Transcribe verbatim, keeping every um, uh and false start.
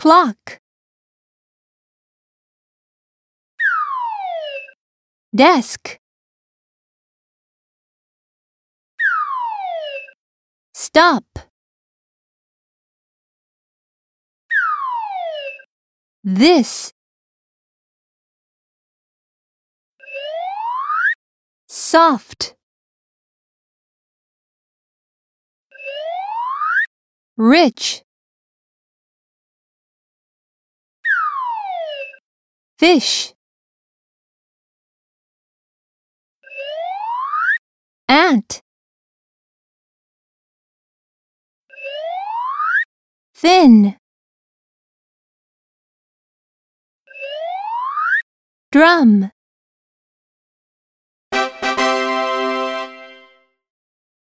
clock, desk, stop, this, soft, rich, fish, ant, thin, drum.